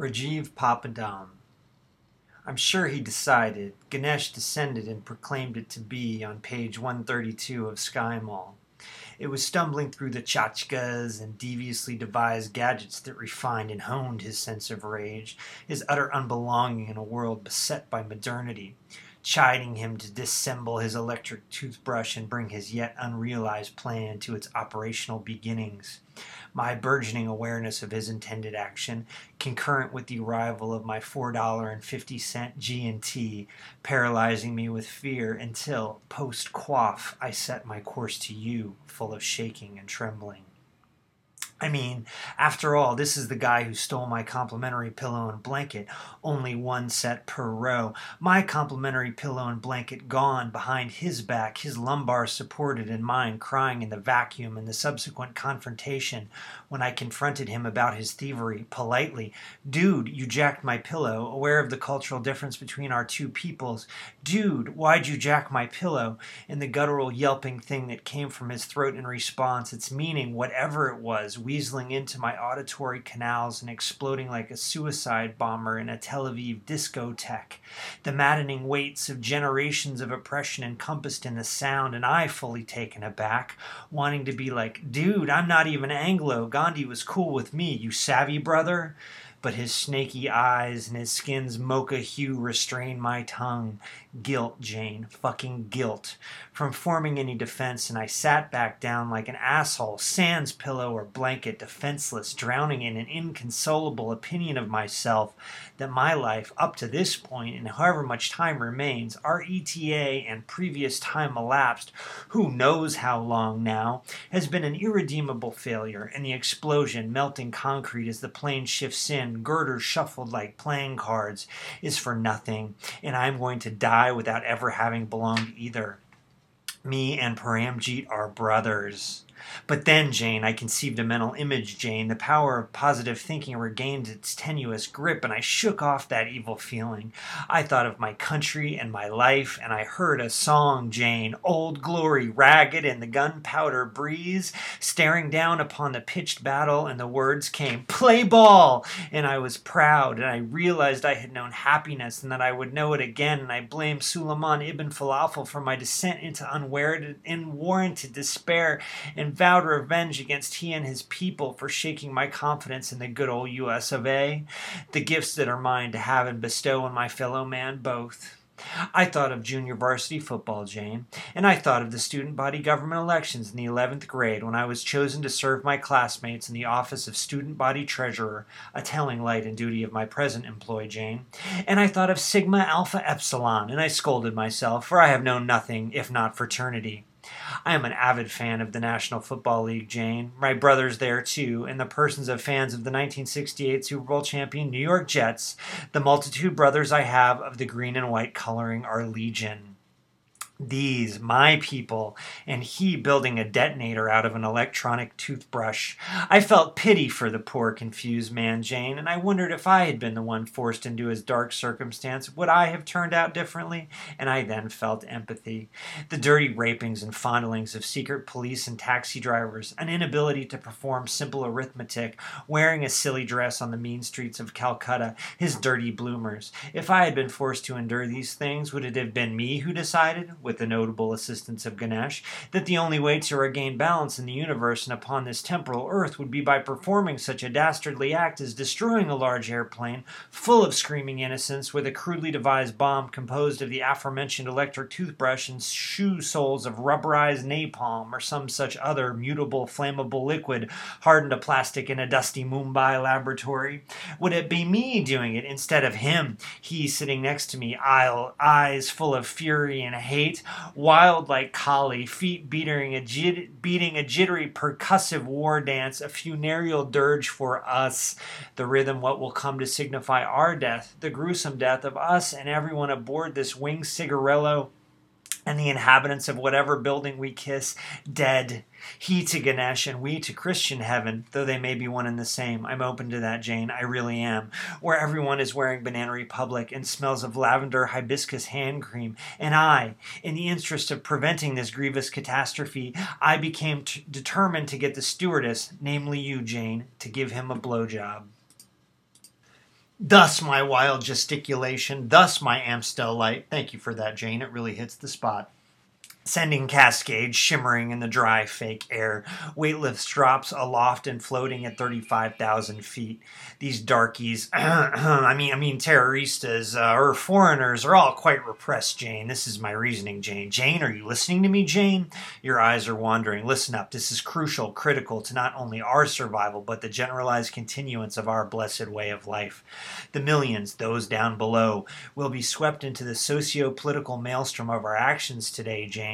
Rajiv Papadam. I'm sure he decided. Ganesh descended and proclaimed it to be on page 132 of Sky Mall. It was stumbling through the tchotchkes and deviously devised gadgets that refined and honed his sense of rage, his utter unbelonging in a world beset by modernity, chiding him to disassemble his electric toothbrush and bring his yet unrealized plan to its operational beginnings. My burgeoning awareness of his intended action, concurrent with the arrival of my $4.50 G&T, paralyzing me with fear until, post-quaff, I set my course to you, full of shaking and trembling. I mean, after all, this is the guy who stole my complimentary pillow and blanket, only one set per row. My complimentary pillow and blanket gone behind his back, his lumbar supported and mine crying in the vacuum and the subsequent confrontation when I confronted him about his thievery, politely. Dude, you jacked my pillow, aware of the cultural difference between our two peoples. Dude, why'd you jack my pillow? And the guttural yelping thing that came from his throat in response, its meaning, whatever it was, weaseling into my auditory canals and exploding like a suicide bomber in a Tel Aviv discotheque. The maddening weights of generations of oppression encompassed in the sound, and I fully taken aback, wanting to be like, dude, I'm not even Anglo. Gandhi was cool with me, you savvy brother? But his snaky eyes and his skin's mocha hue restrained my tongue. Guilt, Jane, fucking guilt, from forming any defense, and I sat back down like an asshole, sans pillow or blanket, defenseless, drowning in an inconsolable opinion of myself that my life, up to this point, and however much time remains, our ETA and previous time elapsed, who knows how long now, has been an irredeemable failure, and the explosion, melting concrete as the plane shifts in, girders shuffled like playing cards, is for nothing, and I am going to die without ever having belonged either. Me and Paramjeet are brothers. But then, Jane, I conceived a mental image, Jane. The power of positive thinking regained its tenuous grip, and I shook off that evil feeling. I thought of my country and my life, and I heard a song, Jane, Old Glory, ragged in the gunpowder breeze, staring down upon the pitched battle, and the words came, play ball! And I was proud, and I realized I had known happiness, and that I would know it again, and I blamed Suleiman ibn Falafel for my descent into unwarranted despair, and vowed revenge against he and his people for shaking my confidence in the good old US of A, the gifts that are mine to have and bestow on my fellow man both. I thought of junior varsity football, Jane, and I thought of the student body government elections in the 11th grade when I was chosen to serve my classmates in the office of student body treasurer, a telling light and duty of my present employ, Jane. And I thought of Sigma Alpha Epsilon, and I scolded myself, for I have known nothing if not fraternity. I am an avid fan of the National Football League, Jane. My brother's there, too, in the persons of fans of the 1968 Super Bowl champion New York Jets. The multitude brothers I have of the green and white coloring are legion. These, my people, and he building a detonator out of an electronic toothbrush. I felt pity for the poor, confused man, Jane, and I wondered if I had been the one forced into his dark circumstance, would I have turned out differently? And I then felt empathy. The dirty rapings and fondlings of secret police and taxi drivers, an inability to perform simple arithmetic, wearing a silly dress on the mean streets of Calcutta, his dirty bloomers. If I had been forced to endure these things, would it have been me who decided, with the notable assistance of Ganesh, that the only way to regain balance in the universe and upon this temporal earth would be by performing such a dastardly act as destroying a large airplane full of screaming innocents with a crudely devised bomb composed of the aforementioned electric toothbrush and shoe soles of rubberized napalm or some such other mutable flammable liquid hardened to plastic in a dusty Mumbai laboratory? Would it be me doing it instead of him, he sitting next to me, eyes full of fury and hate, wild like Kali, feet beating a jittery percussive war dance, a funereal dirge for us, the rhythm what will come to signify our death, the gruesome death of us and everyone aboard this winged cigarello, and the inhabitants of whatever building we kiss, dead. He to Ganesh and we to Christian heaven, though they may be one and the same. I'm open to that, Jane. I really am. Where everyone is wearing Banana Republic and smells of lavender hibiscus hand cream. And I, in the interest of preventing this grievous catastrophe, I became determined to get the stewardess, namely you, Jane, to give him a blowjob. Thus my wild gesticulation, thus my Amstel light. Thank you for that, Jane. It really hits the spot. Sending cascades shimmering in the dry, fake air. Weightlifts drops aloft and floating at 35,000 feet. These darkies, I mean terroristas, or foreigners are all quite repressed, Jane. This is my reasoning, Jane. Jane, are you listening to me, Jane? Your eyes are wandering. Listen up. This is crucial, critical to not only our survival, but the generalized continuance of our blessed way of life. The millions, those down below, will be swept into the socio-political maelstrom of our actions today, Jane.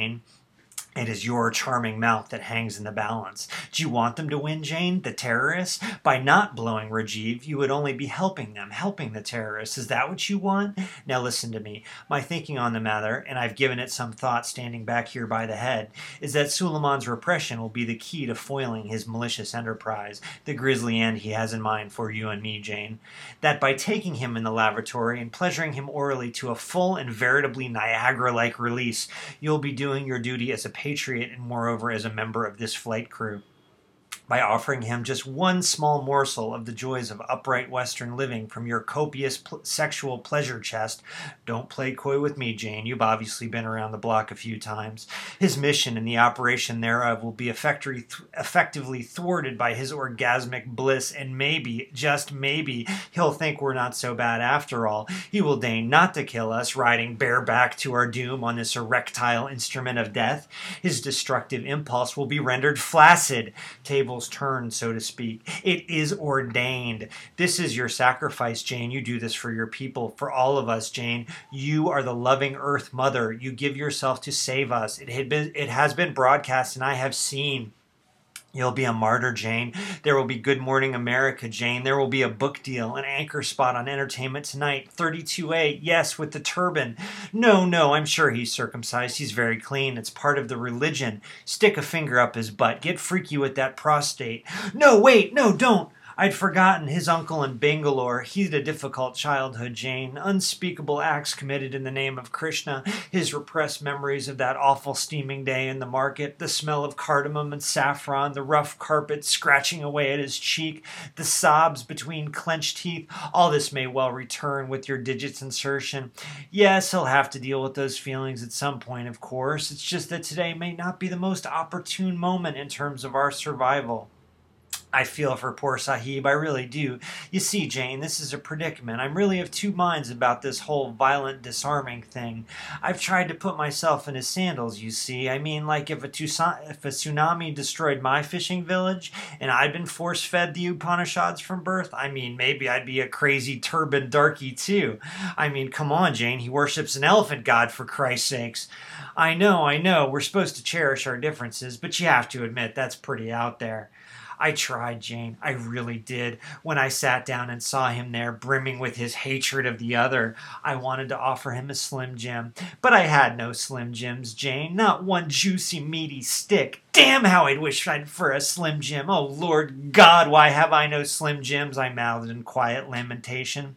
It is your charming mouth that hangs in the balance. Do you want them to win, Jane? The terrorists? By not blowing Rajiv, you would only be helping them, helping the terrorists. Is that what you want? Now listen to me. My thinking on the matter, and I've given it some thought standing back here by the head, is that Suleiman's repression will be the key to foiling his malicious enterprise, the grisly end he has in mind for you and me, Jane. That by taking him in the lavatory and pleasuring him orally to a full and veritably Niagara-like release, you'll be doing your duty as a patriot and moreover as a member of this flight crew. By offering him just one small morsel of the joys of upright Western living from your copious sexual pleasure chest. Don't play coy with me, Jane. You've obviously been around the block a few times. His mission and the operation thereof will be effectively thwarted by his orgasmic bliss, and maybe, just maybe, he'll think we're not so bad after all. He will deign not to kill us, riding bareback to our doom on this erectile instrument of death. His destructive impulse will be rendered flaccid. Tables turn, so to speak. It is ordained. This is your sacrifice, Jane. You do this for your people, for all of us, Jane. You are the loving Earth Mother. You give yourself to save us. It has been broadcast, and I have seen. You'll be a martyr, Jane. There will be Good Morning America, Jane. There will be a book deal, an anchor spot on Entertainment Tonight. 32A, yes, with the turban. No, I'm sure he's circumcised. He's very clean. It's part of the religion. Stick a finger up his butt. Get freaky with that prostate. No, wait, no, don't. I'd forgotten his uncle in Bangalore. He had a difficult childhood, Jane. Unspeakable acts committed in the name of Krishna. His repressed memories of that awful steaming day in the market. The smell of cardamom and saffron. The rough carpet scratching away at his cheek. The sobs between clenched teeth. All this may well return with your digits insertion. Yes, he'll have to deal with those feelings at some point, of course. It's just that today may not be the most opportune moment in terms of our survival. I feel for poor Sahib, I really do. You see, Jane, this is a predicament. I'm really of two minds about this whole violent disarming thing. I've tried to put myself in his sandals, you see. I mean, like if a tsunami destroyed my fishing village and I'd been force-fed the Upanishads from birth, I mean, maybe I'd be a crazy turban darky too. I mean, come on, Jane, he worships an elephant god, for Christ's sakes. I know, we're supposed to cherish our differences, but you have to admit that's pretty out there. I tried, Jane. I really did. When I sat down and saw him there, brimming with his hatred of the other, I wanted to offer him a Slim Jim. But I had no Slim Jims, Jane. Not one juicy, meaty stick. Damn how I'd wish I'd for a Slim Jim. Oh, Lord God, why have I no Slim Jims? I mouthed in quiet lamentation.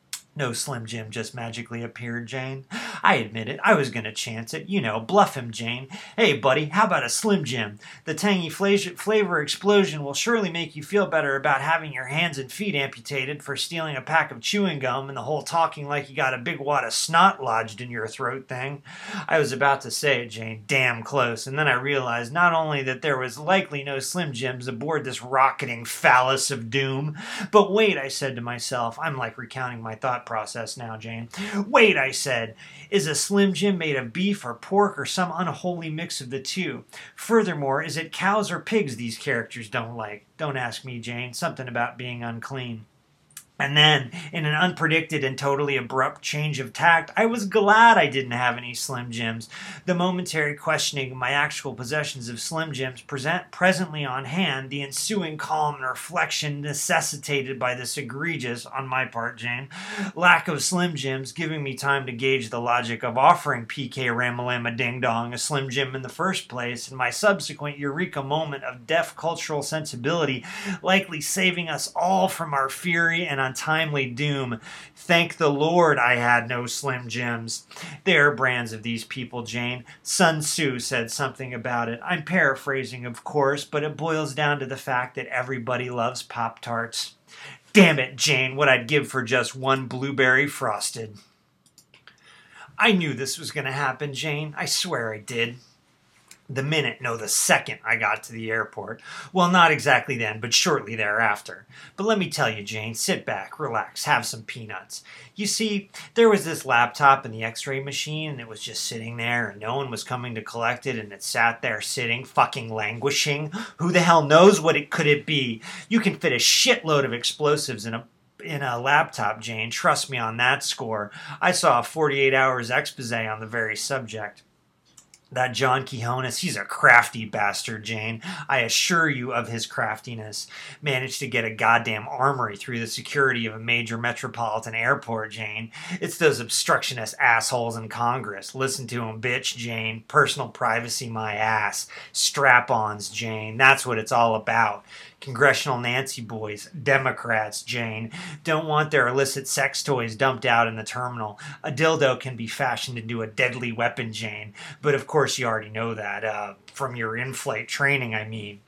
No Slim Jim just magically appeared, Jane. I admit it. I was going to chance it. You know, bluff him, Jane. Hey, buddy, how about a Slim Jim? The tangy flavor explosion will surely make you feel better about having your hands and feet amputated for stealing a pack of chewing gum and the whole talking like you got a big wad of snot lodged in your throat thing. I was about to say it, Jane, damn close, and then I realized not only that there was likely no Slim Jims aboard this rocketing phallus of doom, but wait, I said to myself, I'm like recounting my thought process now, Jane. Wait, I said, is a Slim Jim made of beef or pork or some unholy mix of the two? Furthermore, is it cows or pigs these characters don't like? Don't ask me, Jane. Something about being unclean. And then, in an unpredicted and totally abrupt change of tact, I was glad I didn't have any Slim Jims. The momentary questioning of my actual possessions of Slim Jims presently on hand, the ensuing calm and reflection necessitated by this egregious, on my part, Jane, lack of Slim Jims, giving me time to gauge the logic of offering P.K. Ramalama Ding Dong a Slim Jim in the first place, and my subsequent eureka moment of deaf cultural sensibility likely saving us all from our fury and untimely doom. Thank the Lord I had no Slim Jims. There are brands of these people, Jane. Sun Tzu said something about it. I'm paraphrasing, of course, but it boils down to the fact that everybody loves Pop-Tarts. damn it, Jane, what I'd give for just one blueberry frosted. I knew this was going to happen, Jane. I swear I did. The second I got to the airport. Well, not exactly then, but shortly thereafter. But let me tell you, Jane, sit back, relax, have some peanuts. You see, there was this laptop in the x-ray machine, and it was just sitting there, and no one was coming to collect it, and it sat there sitting, fucking languishing. Who the hell knows what it could be? You can fit a shitload of explosives in a laptop, Jane. Trust me on that score. I saw a 48 hours expose on the very subject. That John Quijones, he's a crafty bastard, Jane. I assure you of his craftiness. Managed to get a goddamn armory through the security of a major metropolitan airport, Jane. It's those obstructionist assholes in Congress. Listen to 'em, bitch, Jane. Personal privacy, my ass. Strap-ons, Jane. That's what it's all about. Congressional Nancy boys, Democrats, Jane, don't want their illicit sex toys dumped out in the terminal. A dildo can be fashioned into a deadly weapon, Jane. But of course you already know that, from your in-flight training, I mean.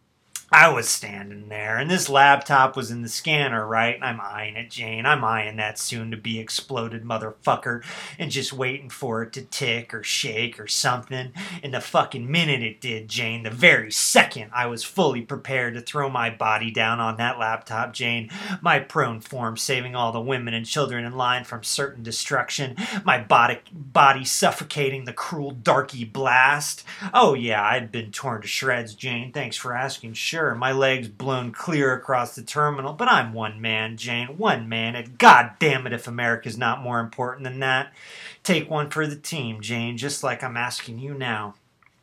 I was standing there, and this laptop was in the scanner, right? And I'm eyeing it, Jane. I'm eyeing that soon-to-be exploded motherfucker and just waiting for it to tick or shake or something. And the fucking minute it did, Jane, the very second I was fully prepared to throw my body down on that laptop, Jane, my prone form saving all the women and children in line from certain destruction, my body suffocating the cruel darky blast. Oh, yeah, I'd been torn to shreds, Jane. Thanks for asking. Sure, my legs blown clear across the terminal, but I'm one man, Jane, one man, and God damn it if America's not more important than that. Take one for the team, Jane, just like I'm asking you now.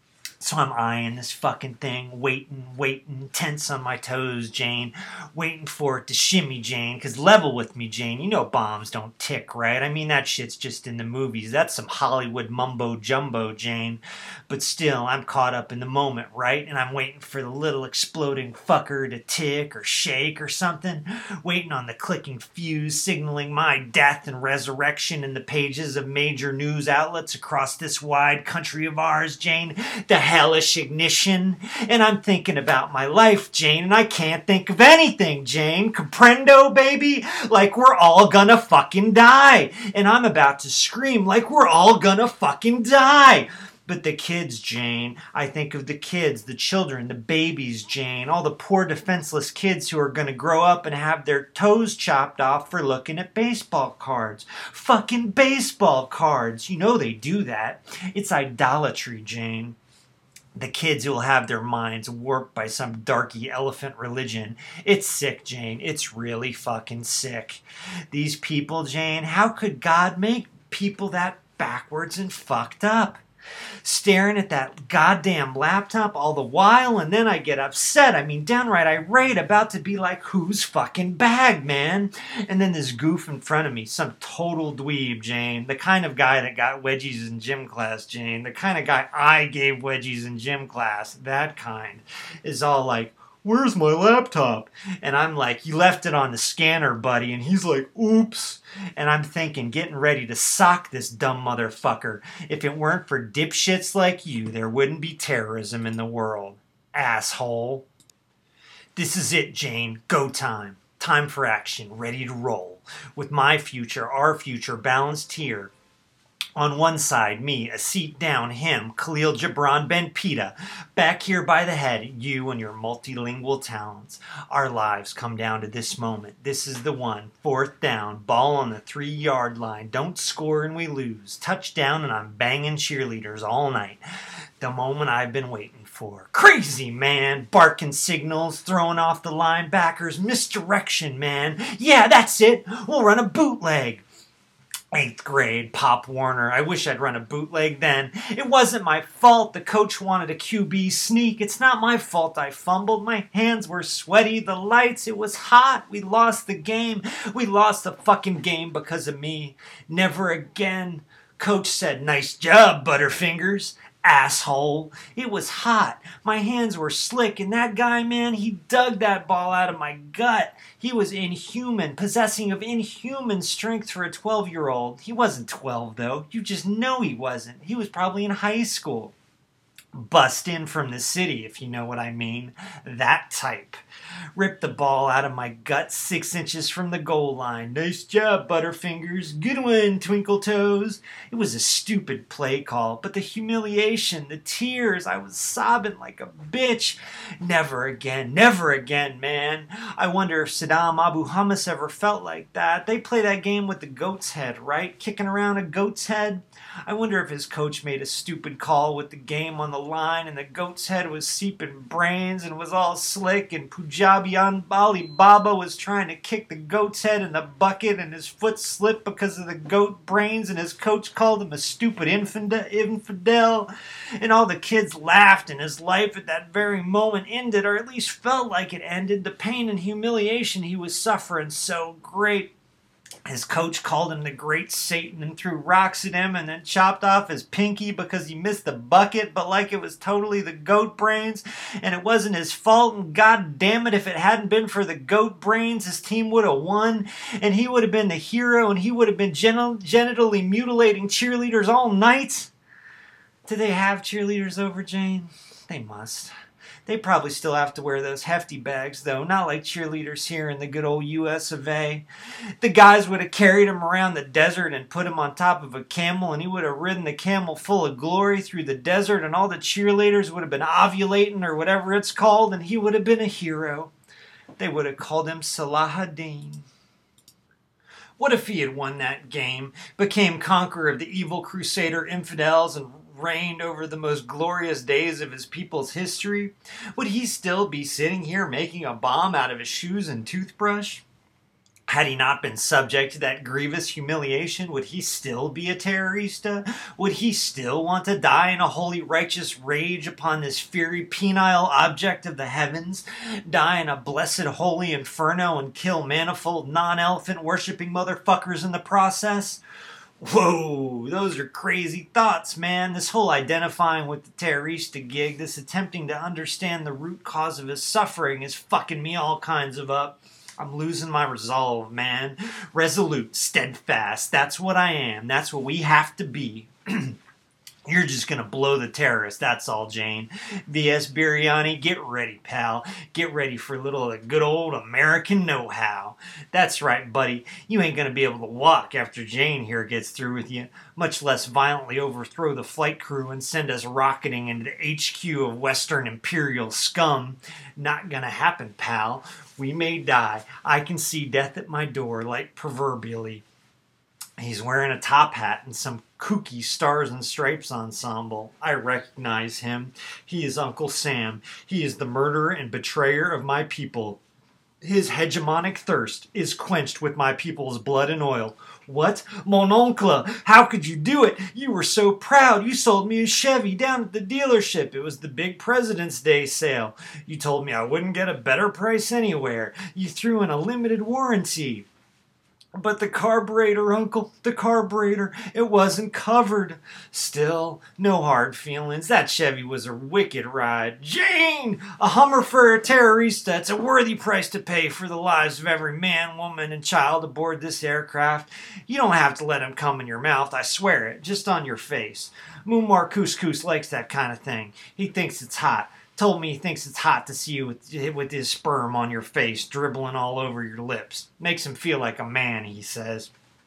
So I'm eyeing this fucking thing, waiting, tense on my toes, Jane, waiting for it to shimmy, Jane, because level with me, Jane, you know bombs don't tick, right? I mean, that shit's just in the movies. That's some Hollywood mumbo-jumbo, Jane. But still, I'm caught up in the moment, right? And I'm waiting for the little exploding fucker to tick or shake or something, waiting on the clicking fuse signaling my death and resurrection in the pages of major news outlets across this wide country of ours, Jane. The hellish ignition, and I'm thinking about my life, Jane, and I can't think of anything, Jane. Comprendo, baby? Like we're all gonna fucking die. And I'm about to scream like we're all gonna fucking die. But the kids, Jane, I think of the kids, the children, the babies, Jane, all the poor defenseless kids who are going to grow up and have their toes chopped off for looking at baseball cards. Fucking baseball cards. You know they do that. It's idolatry, Jane. The kids who will have their minds warped by some darky elephant religion. It's sick, Jane. It's really fucking sick. These people, Jane, how could God make people that backwards and fucked up? Staring at that goddamn laptop all the while, and then I get upset. I mean, downright irate, about to be like, whose fucking bag, man? And then this goof in front of me, some total dweeb, Jane. The kind of guy that got wedgies in gym class, Jane. The kind of guy I gave wedgies in gym class. That kind is all like, where's my laptop? And I'm like, you left it on the scanner, buddy. And he's like, oops. And I'm thinking, getting ready to sock this dumb motherfucker. If it weren't for dipshits like you, there wouldn't be terrorism in the world. Asshole. This is it, Jane. Go time. Time for action. Ready to roll. With my future, our future, balanced here. On one side, me, a seat down, him, Khalil Gibran Ben Pita. Back here by the head, you and your multilingual talents. Our lives come down to this moment. This is the one. 4th down, ball on the 3-yard line. Don't score and we lose. Touchdown and I'm banging cheerleaders all night. The moment I've been waiting for. Crazy, man. Barking signals, throwing off the linebackers. Misdirection, man. Yeah, that's it. We'll run a bootleg. 8th grade, Pop Warner. I wish I'd run a bootleg then. It wasn't my fault. The coach wanted a QB sneak. It's not my fault I fumbled. My hands were sweaty. The lights, it was hot. We lost the game. We lost the fucking game because of me. Never again. Coach said, nice job, Butterfingers. Asshole. It was hot. My hands were slick, and that guy, man, he dug that ball out of my gut. He was inhuman, possessing of inhuman strength for a 12-year-old. He wasn't 12, though. You just know he wasn't. He was probably in high school. Bust in from the city, if you know what I mean. That type. Ripped the ball out of my gut 6 inches from the goal line. Nice job, Butterfingers. Good one, Twinkle Toes. It was a stupid play call, but the humiliation, the tears, I was sobbing like a bitch. Never again, man. I wonder if Saddam Abu Hummus ever felt like that. They play that game with the goat's head, right? Kicking around a goat's head. I wonder if his coach made a stupid call with the game on the line and the goat's head was seeping brains and was all slick and Punjabi Ali Baba was trying to kick the goat's head in the bucket and his foot slipped because of the goat brains and his coach called him a stupid infidel and all the kids laughed and his life at that very moment ended, or at least felt like it ended. The pain and humiliation he was suffering so great. His coach called him the Great Satan and threw rocks at him and then chopped off his pinky because he missed the bucket, but like it was totally the goat brains and it wasn't his fault, and god damn it, if it hadn't been for the goat brains, his team would have won and he would have been the hero and he would have been genitally mutilating cheerleaders all night. Do they have cheerleaders over, Jane? They must. They probably still have to wear those hefty bags, though, not like cheerleaders here in the good old US of A. The guys would have carried him around the desert and put him on top of a camel, and he would have ridden the camel full of glory through the desert, and all the cheerleaders would have been ovulating, or whatever it's called, and he would have been a hero. They would have called him Salah ad-Din. What if he had won that game, became conqueror of the evil crusader infidels, and reigned over the most glorious days of his people's history? Would he still be sitting here making a bomb out of his shoes and toothbrush? Had he not been subject to that grievous humiliation, would he still be a terrorista? Would he still want to die in a holy righteous rage upon this fiery penile object of the heavens? Die in a blessed holy inferno and kill manifold non-elephant worshipping motherfuckers in the process? Whoa, those are crazy thoughts, man. This whole identifying with the terrorista gig, this attempting to understand the root cause of his suffering is fucking me all kinds of up. I'm losing my resolve, man. Resolute, steadfast. That's what I am. That's what we have to be. You're just gonna blow the terrorists, that's all, Jane. V.S. Biryani, get ready, pal. Get ready for a little of the good old American know-how. That's right, buddy. You ain't gonna be able to walk after Jane here gets through with you, much less violently overthrow the flight crew and send us rocketing into the HQ of Western Imperial scum. Not gonna happen, pal. We may die. I can see death at my door, like proverbially. He's wearing a top hat and some kooky Stars and Stripes ensemble. I recognize him. He is Uncle Sam. He is the murderer and betrayer of my people. His hegemonic thirst is quenched with my people's blood and oil. What? Mon oncle, how could you do it? You were so proud. You sold me a Chevy down at the dealership. It was the big President's Day sale. You told me I wouldn't get a better price anywhere. You threw in a limited warranty. But the carburetor, Uncle, the carburetor, it wasn't covered. Still, no hard feelings. That Chevy was a wicked ride. Jane! A Hummer for a terrorista. It's a worthy price to pay for the lives of every man, woman, and child aboard this aircraft. You don't have to let him come in your mouth, I swear it, just on your face. Muammar Couscous likes that kind of thing. He thinks it's hot. Told me he thinks it's hot to see you with his sperm on your face, dribbling all over your lips. Makes him feel like a man, he says.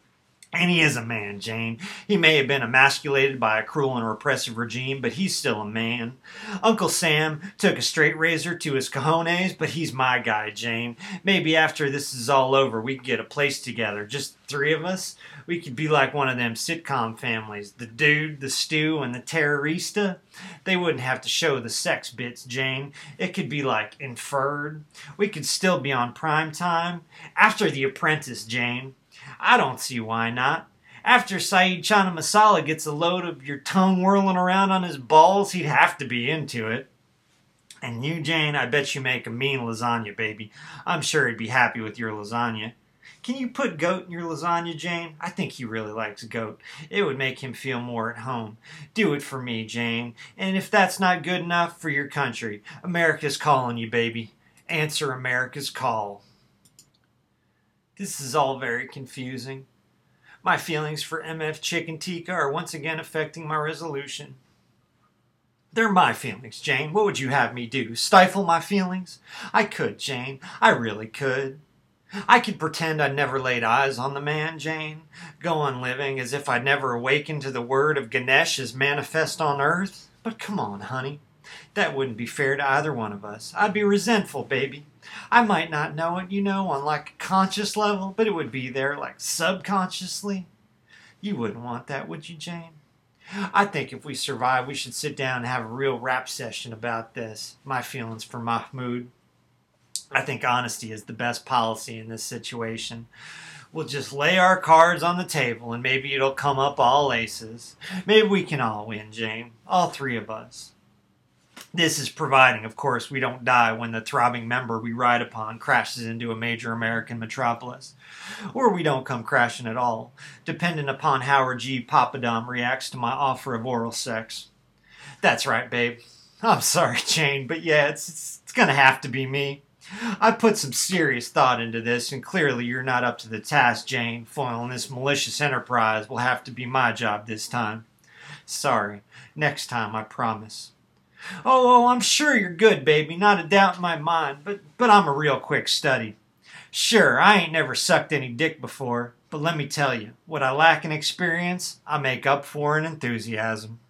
And he is a man, Jane. He may have been emasculated by a cruel and repressive regime, but he's still a man. Uncle Sam took a straight razor to his cojones, but he's my guy, Jane. Maybe after this is all over, we could get a place together, just 3 of us. We could be like one of them sitcom families, the dude, the stew, and the terrorista. They wouldn't have to show the sex bits, Jane. It could be like inferred. We could still be on prime time. After The Apprentice, Jane. I don't see why not. After Saeed Chana Masala gets a load of your tongue whirling around on his balls, he'd have to be into it. And you, Jane, I bet you make a mean lasagna, baby. I'm sure he'd be happy with your lasagna. Can you put goat in your lasagna, Jane? I think he really likes goat. It would make him feel more at home. Do it for me, Jane. And if that's not good enough, for your country. America's calling you, baby. Answer America's call. This is all very confusing. My feelings for MF Chicken Tikka are once again affecting my resolution. They're my feelings, Jane. What would you have me do? Stifle my feelings? I could, Jane. I really could. I could pretend I'd never laid eyes on the man, Jane. Go on living as if I'd never awakened to the word of Ganesh as manifest on earth. But come on, honey. That wouldn't be fair to either one of us. I'd be resentful, baby. I might not know it, on like a conscious level, but it would be there like subconsciously. You wouldn't want that, would you, Jane? I think if we survive, we should sit down and have a real rap session about this. My feelings for Mahmoud. I think honesty is the best policy in this situation. We'll just lay our cards on the table and maybe it'll come up all aces. Maybe we can all win, Jane. All three of us. This is providing, of course, we don't die when the throbbing member we ride upon crashes into a major American metropolis. Or we don't come crashing at all, dependent upon Howard G. Papadom reacts to my offer of oral sex. That's right, babe. I'm sorry, Jane, but yeah, it's gonna have to be me. I put some serious thought into this, and clearly you're not up to the task, Jane. Foiling this malicious enterprise will have to be my job this time. Sorry. Next time, I promise. Oh, I'm sure you're good, baby. Not a doubt in my mind, but I'm a real quick study. Sure, I ain't never sucked any dick before, but let me tell you, what I lack in experience, I make up for in enthusiasm.